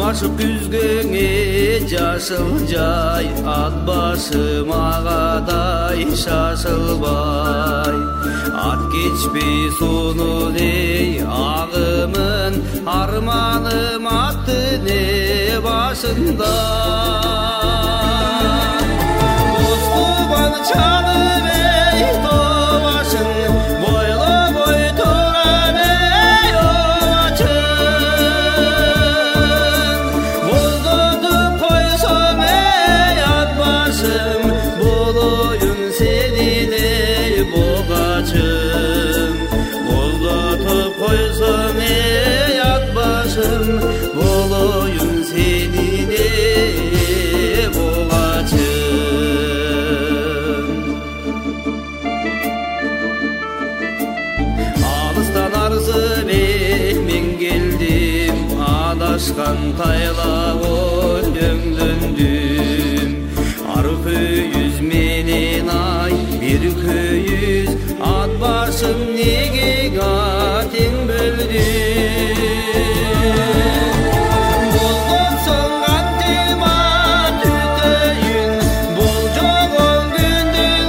ашып күзгөңе жашыл жай, ат башым агадай шашылбай. Ат кечпей сонун эй агымын, арманым аттын башында. Устубан чалып эй тоо башын, бойлобой турам эй очын. Болдотуп койсоң эй ат башым, болоюн сенин эй богачым. Болдотуп койсоң эй ат башым, болоюн сенин эй богачым. Алыстан арзып мен келдим, адашкан тайлап өңдөндүм. Ар көйүз менен ай, бир көйүз ат башым неге тең бөлдүм. Болгон соң кантем ат үтөйүн, бол жогон күндүн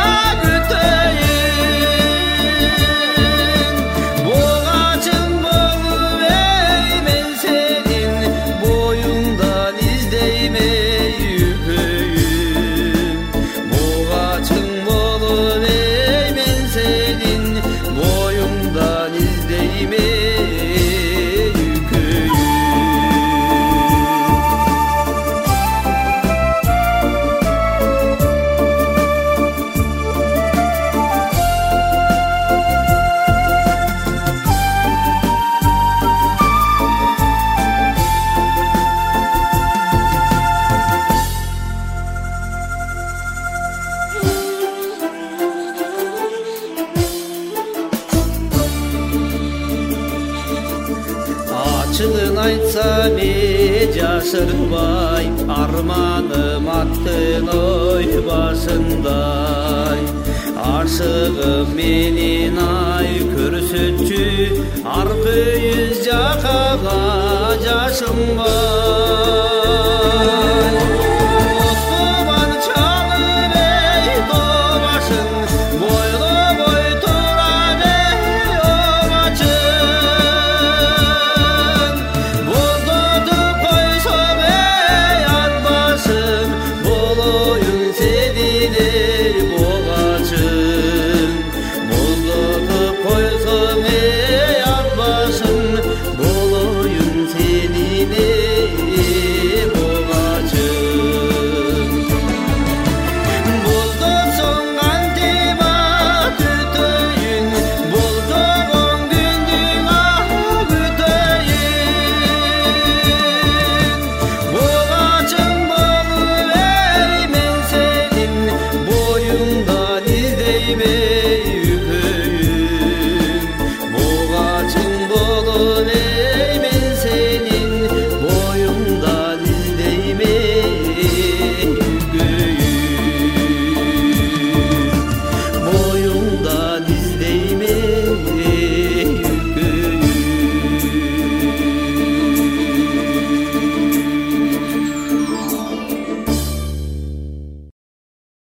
күтөйүн. Богачым болуп эй мен сенин, боюңдан издейм эй үпөйүн. Богачым болуп эй мен сенин, боюңдан издейм эй үпөйүн. Ачыгын айтсам жашырбай, арманым аттын ой башындай. Ашыгым менин ай көрсөтчү, ар көйүз жакага жашым бар.